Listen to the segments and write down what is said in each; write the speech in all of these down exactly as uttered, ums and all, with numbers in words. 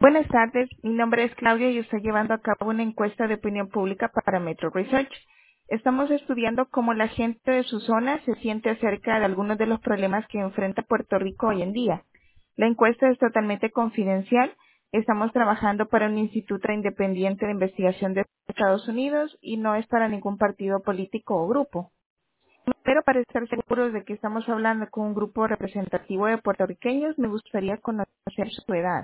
Buenas tardes, mi nombre es Claudia y estoy llevando a cabo una encuesta de opinión pública para Metro Research. Estamos estudiando cómo la gente de su zona se siente acerca de algunos de los problemas que enfrenta Puerto Rico hoy en día. La encuesta es totalmente confidencial. Estamos trabajando para un instituto independiente de investigación de Estados Unidos y no es para ningún partido político o grupo. Pero para estar seguros de que estamos hablando con un grupo representativo de puertorriqueños, me gustaría conocer su edad.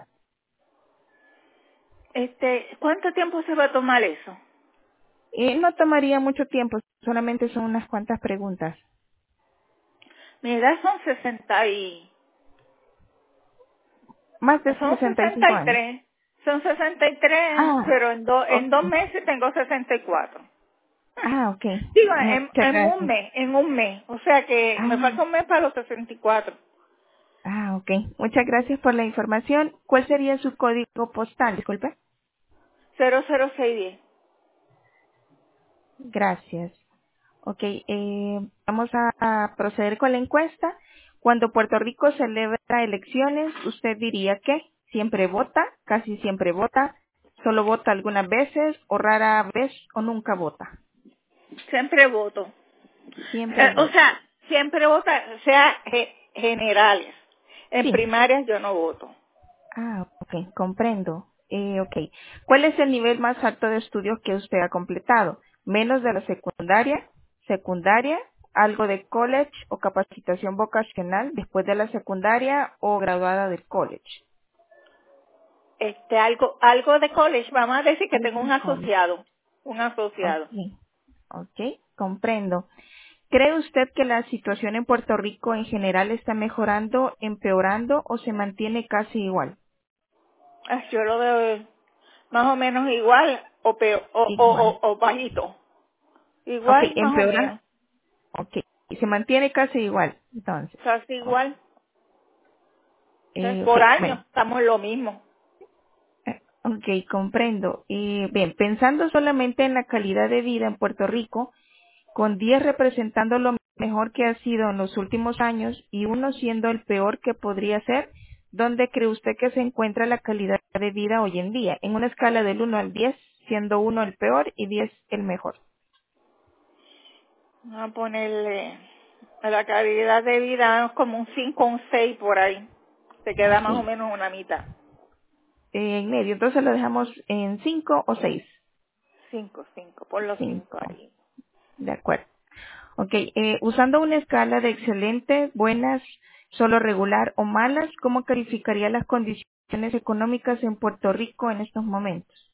Este, ¿cuánto tiempo se va a tomar eso? Eh, no tomaría mucho tiempo, solamente son unas cuantas preguntas. Mi edad son sesenta y, Más de son sesenta y sesenta cinco y años. tres, son sesenta y tres, Ah, pero en, do- en ok. dos meses tengo sesenta y cuatro. Ah, ok. Digo, en, Muchas en un gracias. mes, en un mes, o sea que me Ah, falta un mes para los sesenta y cuatro. ah, ok. Muchas gracias por la información. ¿Cuál sería su código postal? Disculpe. cero cero seis diez. Gracias. Ok, eh, vamos a, a proceder con la encuesta. Cuando Puerto Rico celebra elecciones, ¿usted diría que siempre vota, casi siempre vota, solo vota algunas veces o rara vez o nunca vota? Siempre voto. Siempre Eh, o vota. sea, siempre vota, o sea, ge- generales. En Sí. primarias yo no voto. Ah, ok, comprendo. Eh, ok. ¿Cuál es el nivel más alto de estudios que usted ha completado? ¿Menos de la secundaria? ¿Secundaria? ¿Algo de college o capacitación vocacional después de la secundaria o graduada del college? Este, algo, algo de college, vamos a decir que Algo tengo de un college. asociado, un asociado. Ok, ok, comprendo. ¿Cree usted que la situación en Puerto Rico en general está mejorando, empeorando o se mantiene casi igual? Ah, yo lo veo más o menos igual o peor, o, o, Igual. o, o bajito. Ok, Igual más o empeora. menos. Ok, y se mantiene casi igual, entonces. Casi Ok, igual. Entonces, eh, ok, por año bueno. estamos en lo mismo. Eh, Ok, comprendo. Y bien, pensando solamente en la calidad de vida en Puerto Rico, con diez representando lo mejor que ha sido en los últimos años y uno siendo el peor que podría ser, ¿dónde cree usted que se encuentra la calidad de vida hoy en día? En una escala del uno al diez, siendo uno el peor y diez el mejor. Vamos a ponerle a la calidad de vida como un cinco o un seis por ahí. Se Un queda más o seis. menos una mitad. Eh, en medio, entonces lo dejamos en cinco o seis. Cinco, cinco, por los cinco Cinco. ahí. De acuerdo. Ok, eh, usando una escala de excelente, buenas, solo regular o malas, ¿cómo calificaría las condiciones económicas en Puerto Rico en estos momentos?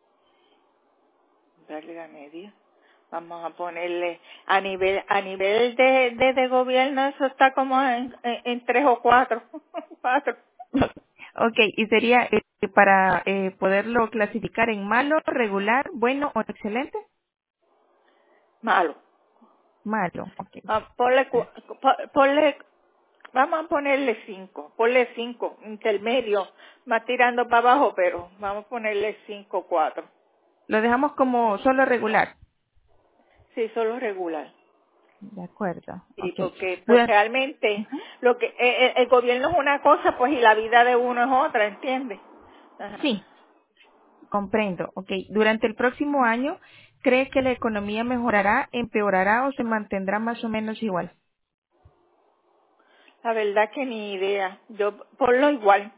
Darle la media. Vamos a ponerle a nivel a nivel de, de, de gobierno, eso está como en, en, en tres o cuatro. Cuatro. Ok, y sería eh, para eh, poderlo clasificar en malo, regular, bueno o excelente. Malo. Malo, ok. Ah, ponle, cu- po- ponle, vamos a ponerle cinco, ponle cinco, intermedio, más tirando para abajo, pero vamos a ponerle cinco, cuatro. Lo dejamos como solo regular. Sí, solo regular. De acuerdo, Sí, ok. porque pues Dura- realmente Ujú. lo que eh, eh, el gobierno es una cosa, pues y la vida de uno es otra, ¿entiendes? Ajá. Sí, comprendo, ok. Durante el próximo año, ¿cree que la economía mejorará, empeorará o se mantendrá más o menos igual? La verdad que ni idea. Yo ponlo igual.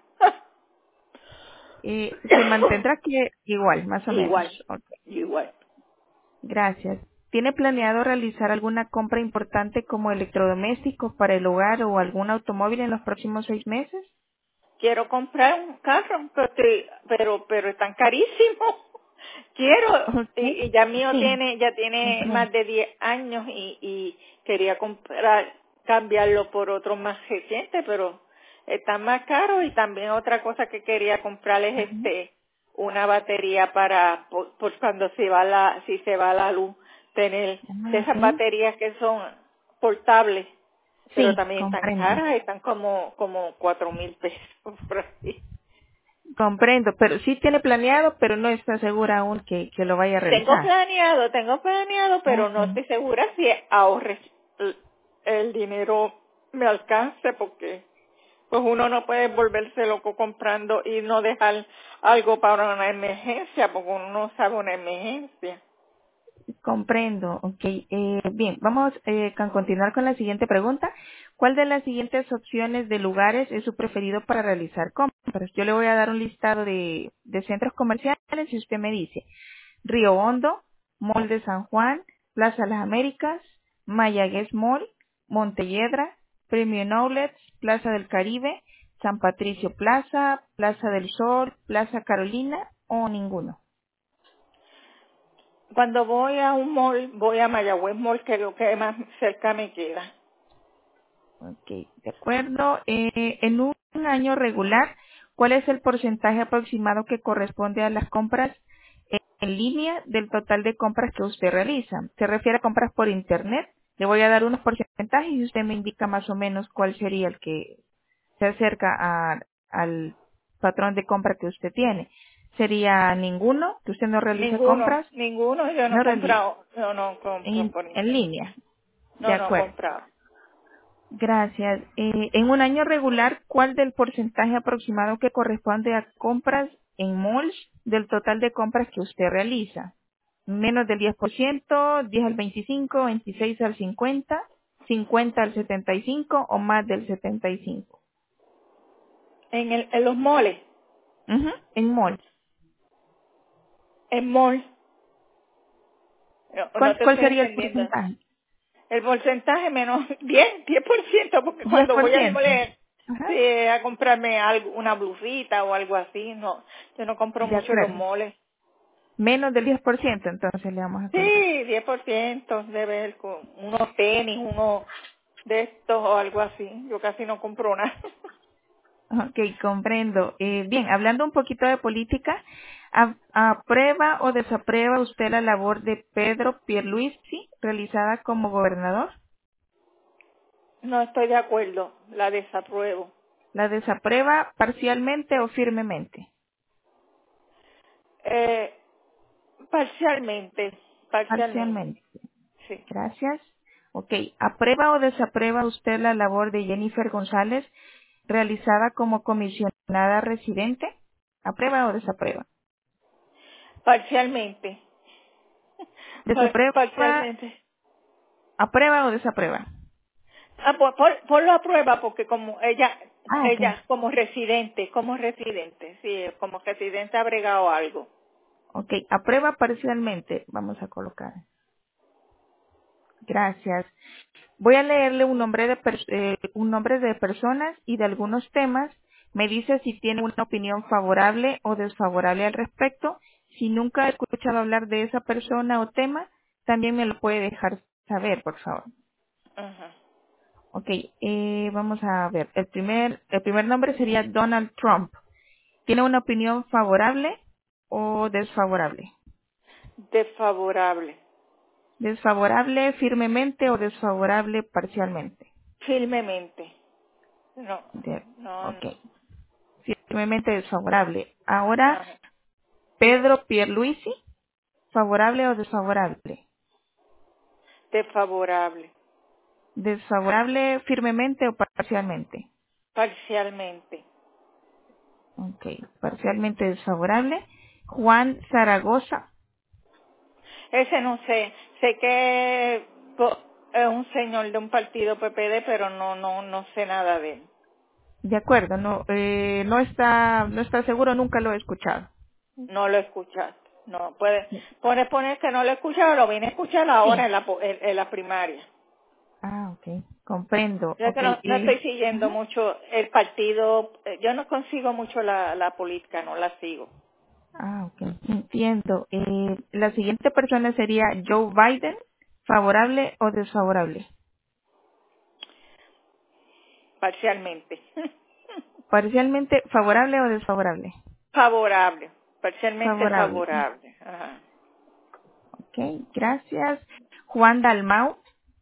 Eh, se mantendrá que igual, más o menos. Igual, Ok, igual. gracias. ¿Tiene planeado realizar alguna compra importante como electrodomésticos para el hogar o algún automóvil en los próximos seis meses? Quiero comprar un carro, pero, estoy- pero, pero están carísimos. Quiero, Ok, y, y ya mío sí, tiene, ya tiene comprendo. más de diez años y, y quería comprar, cambiarlo por otro más reciente, pero está más caro y también otra cosa que quería comprar es Ujú. este, una batería para, por, por cuando se va la, si se va la luz, tener de Ah, esas ok. baterías que son portables, pero Sí, también están comprendo. caras, están como, como cuatro mil pesos por ahí. Comprendo, pero sí tiene planeado, pero no está segura aún que, que lo vaya a Tengo realizar. planeado, tengo planeado, pero no Ok. estoy segura si ahorre el, el dinero me alcance porque Pues uno no puede volverse loco comprando y no dejar algo para una emergencia, porque uno no sabe una emergencia. Comprendo, ok. Eh, bien, vamos eh, a continuar con la siguiente pregunta. ¿Cuál de las siguientes opciones de lugares es su preferido para realizar compras? Yo le voy a dar un listado de, de centros comerciales y usted me dice Río Hondo, Mall de San Juan, Plaza Las Américas, Mayagüez Mall, Montelledra, Premium Outlets, Plaza del Caribe, San Patricio Plaza, Plaza del Sol, Plaza Carolina o ninguno. Cuando voy a un mall, voy a Mayagüez Mall, que es lo que más cerca me queda. Ok, de acuerdo. Eh, en un año regular, ¿cuál es el porcentaje aproximado que corresponde a las compras en en línea del total de compras que usted realiza? ¿Se refiere a compras por Internet? Le voy a dar unos porcentajes y usted me indica más o menos cuál sería el que se acerca a- al patrón de compra que usted tiene. ¿Sería ninguno? ¿Que usted no realiza Ninguno, compras? ninguno, yo no he No realiza. comprado, yo no compro En, por en internet. línea. De No, no he acuerdo. comprado. Gracias. Eh, en un año regular, ¿cuál del porcentaje aproximado que corresponde a compras en malls del total de compras que usted realiza? Menos del diez por ciento, diez al veinticinco, veintiséis al cincuenta, cincuenta al setenta y cinco o más del setenta y cinco. En, el, en los moles, Ujú, en malls. en mall, no, no ¿Cuál, te cuál estoy sería el entendiendo. porcentaje? El porcentaje menos diez, diez por ciento, porque diez cuando por voy al ciento. mole Ajá. sí, a comprarme algo, una blusita o algo así, no, yo no compro De mucho en los acuerdo. moles. Menos del diez por ciento, entonces le vamos a colocar. Sí, diez por ciento de ver con unos tenis, unos de estos o algo así. Yo casi no compro nada. Ok, comprendo. Eh, bien, hablando un poquito de política, ¿a- ¿aprueba o desaprueba usted la labor de Pedro Pierluisi realizada como gobernador? No estoy de acuerdo, la desapruebo. ¿La desaprueba parcialmente o firmemente? Eh, parcialmente, parcialmente, Parcialmente. sí. Gracias. Ok, ¿aprueba o desaprueba usted la labor de Jennifer González realizada como comisionada residente? ¿Aprueba o desaprueba? Parcialmente, par- ¿Desaprueba, parcialmente. aprueba o desaprueba? Ah, por, por, ponlo a prueba porque como ella, Ah, ok. ella como residente, como residente, sí, como residente ha bregado algo. Ok, aprueba parcialmente. Vamos a colocar. Gracias. Voy a leerle un nombre de pers- eh, un nombre de personas y de algunos temas. Me dice si tiene una opinión favorable o desfavorable al respecto. Si nunca ha escuchado hablar de esa persona o tema, también me lo puede dejar saber, por favor. Ajá. Ok, eh, vamos a ver. El primer, el primer nombre sería Donald Trump. ¿Tiene una opinión favorable o desfavorable? Desfavorable, ¿Desfavorable firmemente o desfavorable parcialmente? firmemente. No, De- no, ok, no. firmemente desfavorable. Ahora, Ajá. Pedro Pierluisi, ¿favorable o desfavorable? Desfavorable, ¿Desfavorable firmemente o parcialmente? parcialmente. Ok, parcialmente desfavorable. Juan Zaragoza, Ese no sé, sé que po- es un señor de un partido P P D, pero no, no, no sé nada de él. de acuerdo, no, eh, no está, no está seguro, nunca lo he escuchado. No lo escuchaste. No, puede, puede poner que no lo he escuchado, lo vine a escuchar ahora Sí. en la, po- en, en la primaria. Ah, ok, comprendo. Ya Ok, que no, no estoy y, siguiendo ajá. mucho el partido, eh, yo no consigo mucho la, la política, no la sigo. Ah, ok, entiendo. Eh, la siguiente persona sería Joe Biden, ¿favorable o desfavorable? Parcialmente. Parcialmente favorable o desfavorable. Favorable, parcialmente Favorable. favorable. Ajá. Ok, gracias. Juan Dalmau,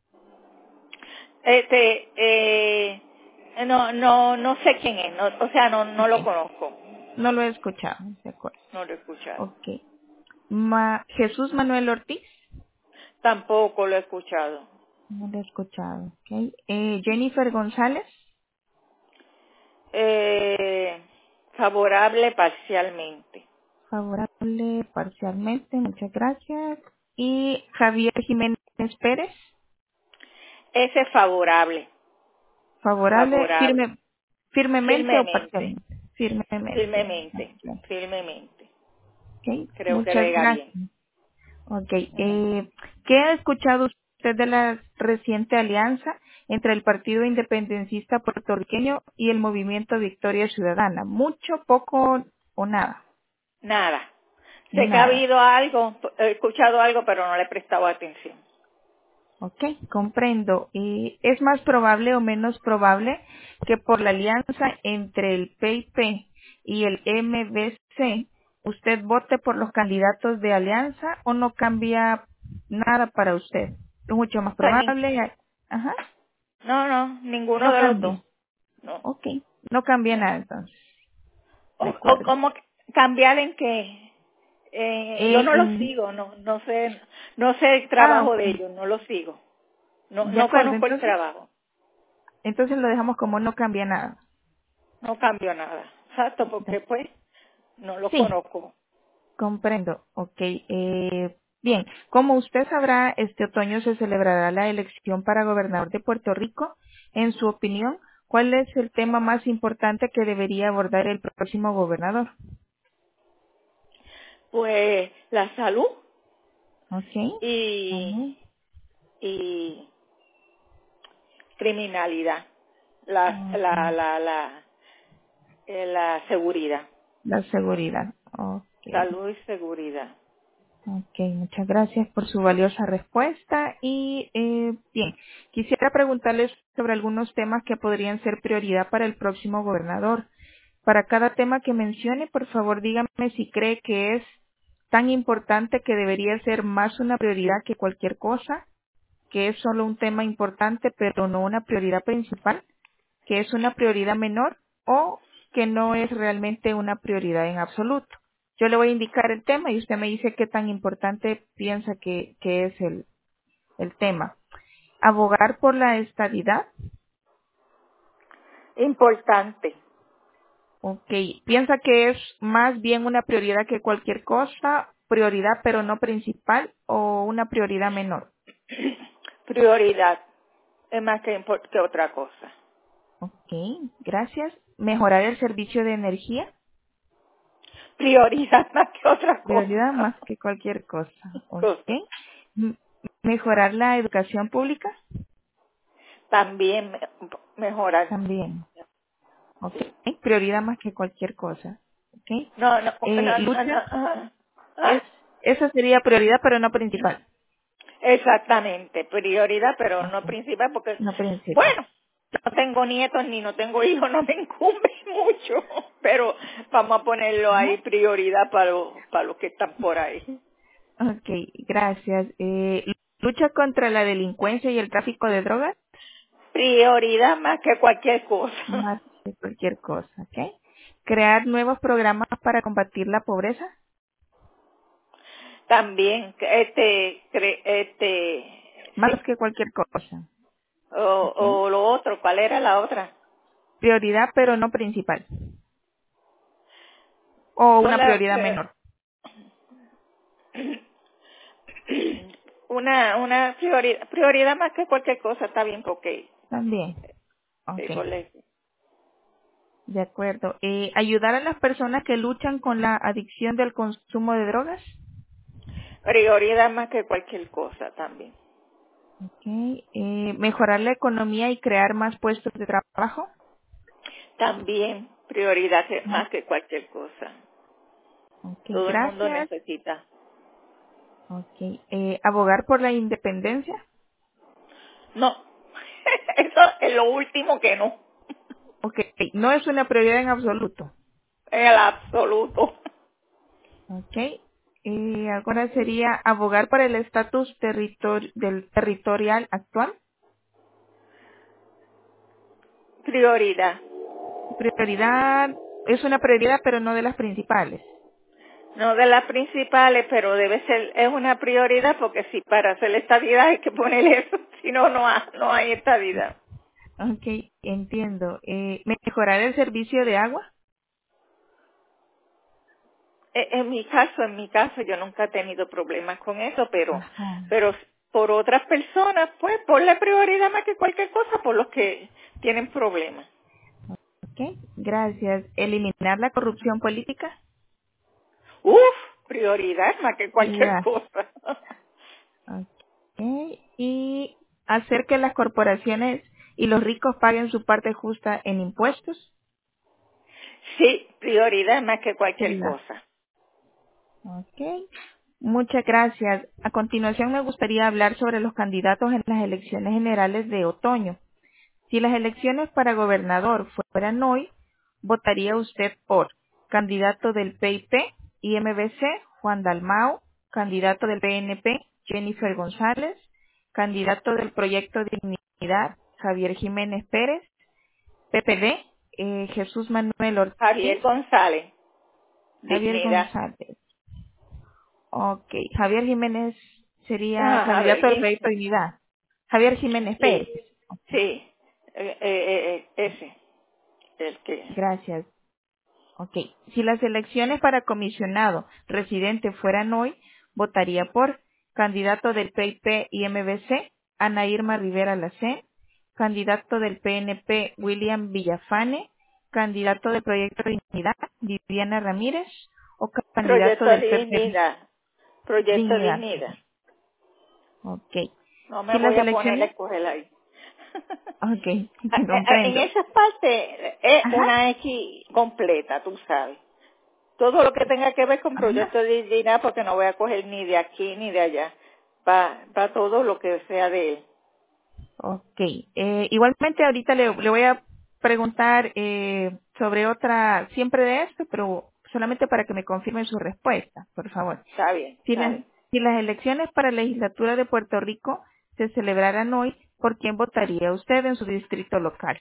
Este, eh, no, no, no sé quién es, no, o sea, no, no lo ok, conozco, no lo he escuchado, de acuerdo. no lo he escuchado. Ok. Ma- Jesús Manuel Ortiz, Tampoco lo he escuchado. no lo he escuchado. Ok. Eh, Jennifer González, Eh, favorable parcialmente. Favorable parcialmente, muchas gracias. Y Javier Jiménez Pérez, Ese es favorable. favorable Favorable. firme, firmemente o Firmemente. parcialmente. Firmemente. Firmemente. Ok, Firmemente. ok, Creo que muchas llega bien. gracias. Ok, Ujú. eh, ¿qué ha escuchado usted de la reciente alianza entre el Partido Independencista Puertorriqueño y el Movimiento Victoria Ciudadana? ¿Mucho, poco o nada? Nada. Sé que ha Nada. habido algo, he escuchado algo, pero no le he prestado atención. Ok, comprendo. ¿Y es más probable o menos probable que por la alianza entre el P I P y el M V C usted vote por los candidatos de alianza o no cambia nada para usted? Es mucho más O sea, ni- probable. Ajá, no, no, ninguno no de los dos. cambia. No, Ok, no cambia no. nada entonces. O, De o acuerdo. cómo cambiar en qué. Eh, yo En, no lo en- sigo, no, no sé, no sé el ah, trabajo ok. de ellos, no lo sigo. No, De no acuerdo, conozco el entonces, trabajo, entonces lo dejamos como no cambia nada. no cambio nada. Exacto, De- porque pues no lo sí, conozco. comprendo. Ok. Eh, bien, como usted sabrá, este otoño se celebrará la elección para gobernador de Puerto Rico. En su opinión, ¿cuál es el tema más importante que debería abordar el próximo gobernador? Pues la salud Ok. y, Ujú. y criminalidad, la, Ok. la, la, la, eh, la seguridad, La seguridad. Ok. salud y seguridad. Ok, muchas gracias por su valiosa respuesta. Y eh, bien, quisiera preguntarles sobre algunos temas que podrían ser prioridad para el próximo gobernador. Para cada tema que mencione, por favor, dígame si cree que es tan importante que debería ser más una prioridad que cualquier cosa, que es solo un tema importante pero no una prioridad principal, que es una prioridad menor o que no es realmente una prioridad en absoluto. Yo le voy a indicar el tema y usted me dice qué tan importante piensa que, que es el, el tema. Abogar por la estabilidad. Importante, Ok. Piensa que es más bien una prioridad que cualquier cosa, prioridad pero no principal o una prioridad menor. prioridad, es más que, impor- que otra cosa. Ok. Gracias. Mejorar el servicio de energía. Prioridad más que otra Prioridad cosa. más que cualquier cosa. Ok. cosa. M- Mejorar la educación pública. También me- mejorar. También. Ok. Sí. Prioridad más que cualquier cosa. Ok. No, no, no, Eh, no, no, lucha. ah, Es, ah. esa sería prioridad pero no principal. Exactamente, prioridad, pero no Ok. principal, porque, No principal. bueno, no tengo nietos ni no tengo hijos, no me incumbe mucho, pero vamos a ponerlo Ajá. ahí prioridad para los, para los que están por ahí. Ok, gracias. Eh, lucha contra la delincuencia y el tráfico de drogas, Prioridad más que cualquier cosa. más que cualquier cosa, ¿ok? Crear nuevos programas para combatir la pobreza, También, este, cre- este, más sí, que cualquier cosa, o, ¿ok? o lo otro, ¿cuál era la otra? Prioridad pero no principal, o Con una la, prioridad menor, una, una prioridad, prioridad más que cualquier cosa, está bien, porque, también, sí, ok, por ley. de acuerdo. Eh, ayudar a las personas que luchan con la adicción del consumo de drogas, Prioridad más que cualquier cosa también. ok. Eh, mejorar la economía y crear más puestos de trabajo, También prioridad que- más, más que cualquier cosa. ok, Todo el mundo gracias. necesita. Okay. Eh, abogar por la independencia. No, eso es lo último que no, Okay. No es una prioridad en absoluto. en el absoluto. Okay. Eh, ahora sería abogar por el estatus territor del territorial actual. Prioridad. Prioridad es una prioridad, pero no de las principales. No de las principales, pero debe ser, es una prioridad porque si para hacer estadidad hay que poner eso, si no, no hay, no hay estadidad. Ok, entiendo. Eh, ¿mejorar el servicio de agua? Eh, En mi caso, en mi caso, yo nunca he tenido problemas con eso, pero, Ajá. pero por otras personas, pues, ponle prioridad más que cualquier cosa por los que tienen problemas. Ok, gracias. ¿Eliminar la corrupción política? Uf, prioridad más que cualquier Ya. cosa. Ok. ¿Y hacer que las corporaciones y los ricos paguen su parte justa en impuestos? Sí, prioridad más que cualquier Ya. cosa. Ok. Muchas gracias. A continuación me gustaría hablar sobre los candidatos en las elecciones generales de otoño. Si las elecciones para gobernador fueran hoy, votaría usted por candidato del P I P y M B C, Juan Dalmau, candidato del P N P, Jennifer González, candidato del Proyecto Dignidad, Javier Jiménez Pérez, P P D, eh, Jesús Manuel Ortiz, Javier González, Javier dignidad. González. Ok, Javier Jiménez sería Ah, a ver, candidato del di- Proyecto Dignidad. Javier Jiménez Pérez. sí, sí, eh, eh, eh, ese, el que, Gracias. Ok. Si las elecciones para comisionado residente fueran hoy, votaría por candidato del P I P y M B C, Ana Irma Rivera Lacé, candidato del P N P, William Villafane, candidato del Proyecto Dignidad, Viviana Ramírez, o candidato proyecto del P P D, dignidad, proyecto Dignidad. dignidad. Ok. No me Si las voy a poner a elecciones, escoger ahí. ok, En comprendo. esa parte es Ajá, una X completa, tú sabes. Todo lo que tenga que ver con ajá. proyecto de dignidad, porque no voy a coger ni de aquí ni de allá. Para todo lo que sea de él. Ok. Eh, igualmente ahorita le, le voy a preguntar eh, sobre otra, siempre de esto, pero solamente para que me confirme su respuesta, por favor. Está bien, Si está las, bien. si las elecciones para la legislatura de Puerto Rico se celebraran hoy, ¿por quién votaría usted en su distrito local?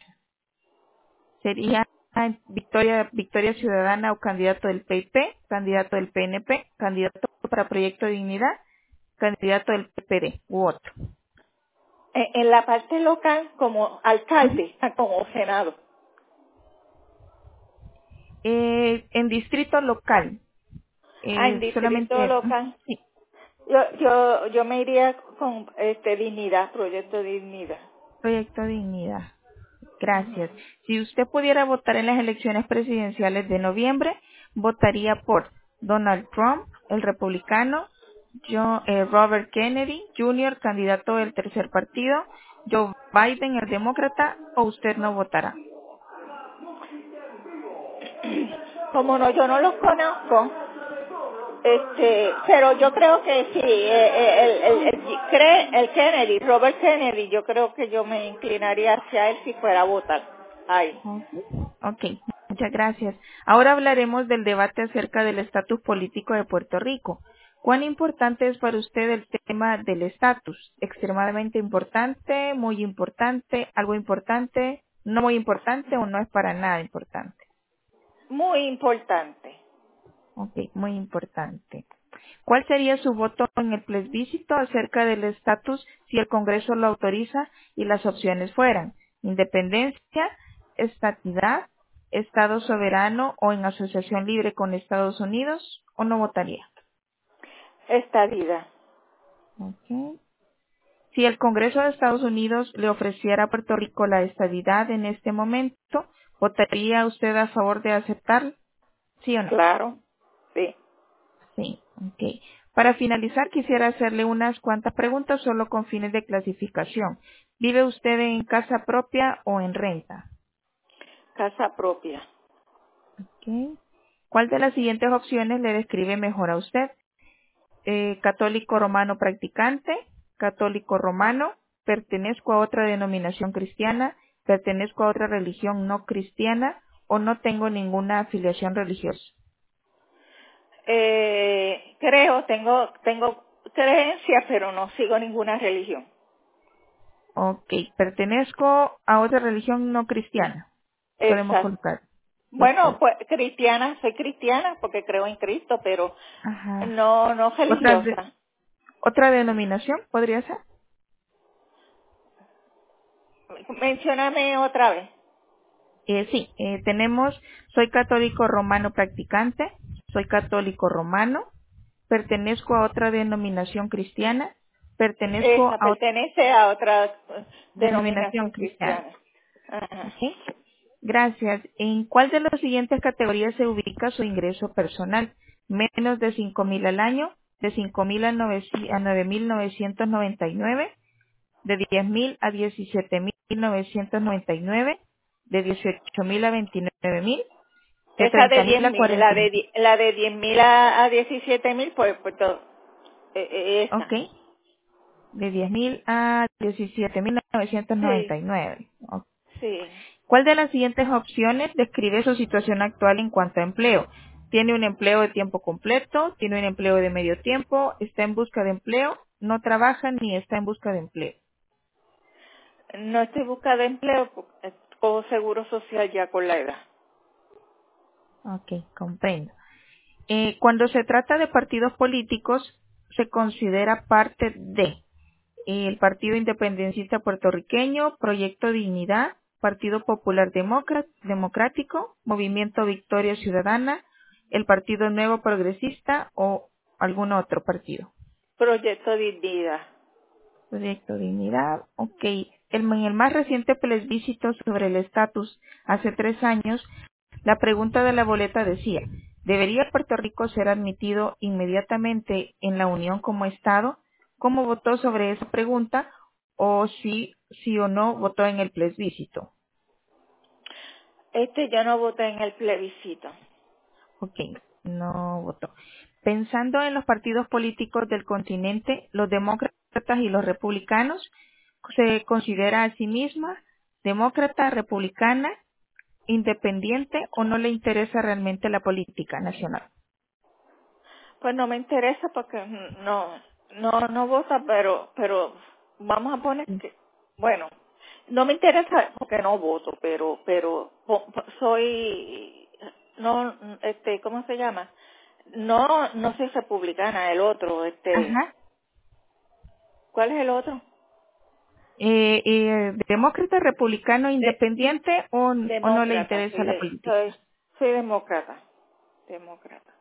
¿Sería Victoria, Victoria Ciudadana o candidato del P I P, candidato del P N P, candidato para Proyecto de Dignidad, candidato del P P D u otro? En, en la parte local, como Ujú. alcalde, como senado. Eh, en distrito local, Ah, en eh, distrito solamente ujú, local. sí, Yo, yo, yo me iría con este dignidad, proyecto de dignidad. Proyecto Dignidad. Gracias. Si usted pudiera votar en las elecciones presidenciales de noviembre, votaría por Donald Trump, el republicano, John- eh, Robert Kennedy junior, candidato del tercer partido, Joe Biden, el demócrata, o usted no votará. Como no, yo no los conozco, este, pero yo creo que sí, eh, eh, el, el, el, cre- el Kennedy, Robert Kennedy, yo creo que yo me inclinaría hacia él si fuera a votar. Ahí. Ok, ok, muchas gracias. Ahora hablaremos del debate acerca del estatus político de Puerto Rico. ¿Cuán importante es para usted el tema del estatus? ¿Extremadamente importante, muy importante, algo importante, no muy importante o no es para nada importante? Muy importante. Ok, muy importante. ¿Cuál sería su voto en el plebiscito acerca del estatus si el Congreso lo autoriza y las opciones fueran independencia, estatidad, Estado soberano o en asociación libre con Estados Unidos o no votaría? Esta vida. Ok. Si el Congreso de Estados Unidos le ofreciera a Puerto Rico la estabilidad en este momento, ¿votaría usted a favor de aceptarlo? ¿Sí o no? Claro. Sí. Sí, ok. Para finalizar, quisiera hacerle unas cuantas preguntas solo con fines de clasificación. ¿Vive usted en casa propia o en renta? Casa propia. Ok. ¿Cuál de las siguientes opciones le describe mejor a usted? Eh, católico romano practicante, católico romano, pertenezco a otra denominación cristiana, pertenezco a otra religión no cristiana o no tengo ninguna afiliación religiosa. Eh, creo, tengo, tengo creencias, pero no sigo ninguna religión. Ok, pertenezco a otra religión no cristiana. Podemos Exacto. colocar. Bueno, Perfecto. pues cristiana, soy cristiana porque creo en Cristo, pero Ajá. no, no ¿Otra, de- religiosa. otra denominación podría ser? Mencióname otra vez. Eh, sí, eh, tenemos, soy católico romano practicante, soy católico romano, pertenezco a otra denominación cristiana, pertenezco Esa a otra pertenece a otra eh, denominación denominación cristiana. cristiana. Ajá. ¿Ok? Gracias. ¿En cuál de las siguientes categorías se ubica su ingreso personal? Menos de cinco mil al año, de cinco mil a nueve mil novecientos noventa y nueve, de diez mil a diecisiete mil novecientos noventa y nueve, de dieciocho mil a veintinueve mil, de Esa de treinta mil diez a mil, cuarenta la de mil. di- la de diez mil a, a diecisiete mil, pues, pues todo, eh, eh, esa. ¿Ok? De diez mil a diecisiete mil novecientos noventa Sí, y nueve. Ok. sí. ¿Cuál de las siguientes opciones describe su situación actual en cuanto a empleo? ¿Tiene un empleo de tiempo completo? ¿Tiene un empleo de medio tiempo? ¿Está en busca de empleo? ¿No trabaja ni está en busca de empleo? No estoy buscando empleo, porque cojo seguro social ya con la edad. Ok, comprendo. Eh, cuando se trata de partidos políticos, se considera parte de el Partido Independentista Puertorriqueño, Proyecto Dignidad, Partido Popular Demócrata- Democrático, Movimiento Victoria Ciudadana, el Partido Nuevo Progresista o algún otro partido. Proyecto Dignidad. Proyecto Dignidad, ok. El- en el más reciente plebiscito sobre el estatus, hace tres años, la pregunta de la boleta decía, ¿debería Puerto Rico ser admitido inmediatamente en la Unión como Estado? ¿Cómo votó sobre esa pregunta? ¿O si sí o no votó en el plebiscito? Este yo no voté en el plebiscito. Ok, no votó. Pensando en los partidos políticos del continente, los demócratas y los republicanos, se considera a sí misma demócrata, republicana, independiente o no le interesa realmente la política nacional. Pues no me interesa porque no, no, no vota, pero, pero vamos a poner que, bueno, no me interesa porque no voto, pero, pero po- po- soy, no, este, ¿cómo se llama? No, no soy republicana, el otro, este, Ajá. ¿cuál es el otro? Eh, eh, demócrata, republicano, De, independiente o, o no le demócrata, interesa soy, la de, política. soy, soy demócrata, demócrata.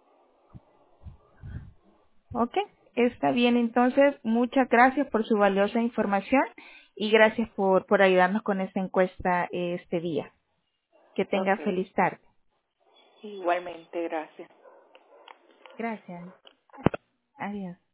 Ok, está bien. Entonces, muchas gracias por su valiosa información y gracias por, por ayudarnos con esta encuesta eh, este día. Que tenga Okay, feliz tarde. igualmente, gracias. Gracias. Adiós.